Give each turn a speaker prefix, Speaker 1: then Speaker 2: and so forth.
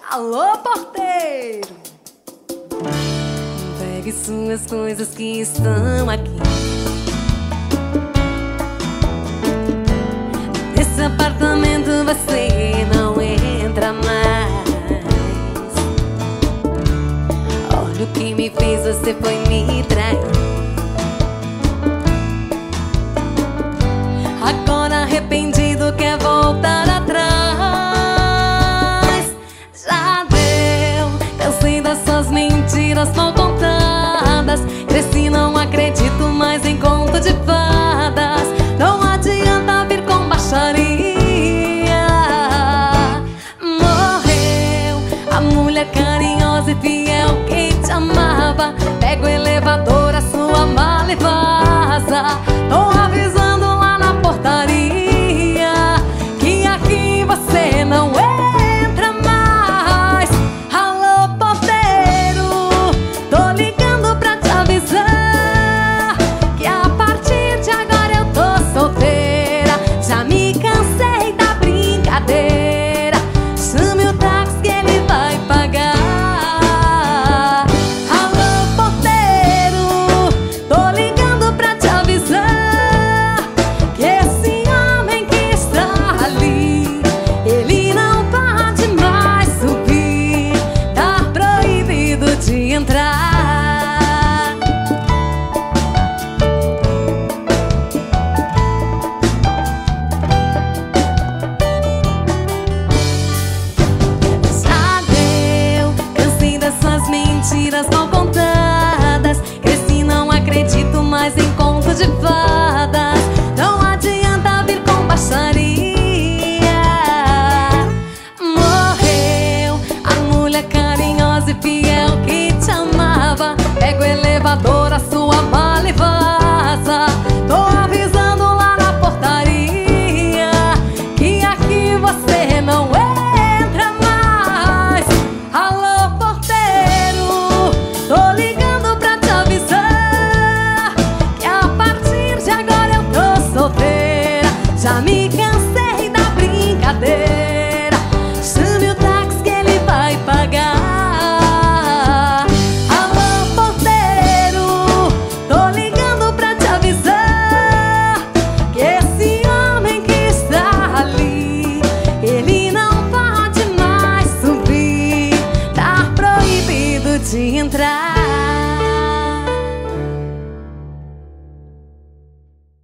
Speaker 1: Alô, porteiro! Pegue suas coisas que estão aqui. Nesse apartamento você não entra mais. Olha o que me fez, você foi me trair. Agora arrependido quer voltar atrás. Já deu, cansei das suas mentiras mal contadas. Cresci, não acredito mais em conto de fadas. Não adianta vir com baixaria. Morreu a mulher carinhosa e fiel que te amava. Pega o elevador, a sua mala e vaza. Tô avisando lá na portaria que aqui você não entra mais. Alô, porteiro, tô ligando pra te avisar que a partir de agora eu tô solteira. Já me cansei da brincadeira. Chame o táxi que ele vai pagar. Alô, porteiro, tô ligando pra te avisar que esse homem que está ali, ele não pode mais subir. Tá proibido de entrar. Já deu, cansei dessas mentiras mal contadas. Cresci, não acredito mais em conto de fadas. Não adianta vir com baixaria. Morreu a mulher carinhosa e fiel que te amava. Pega o elevador, a sua mala e vaza. Tô avisando lá na portaria que aqui você não entra mais. Alô, porteiro, tô ligando pra te avisar que a partir de agora eu tô solteira. Já me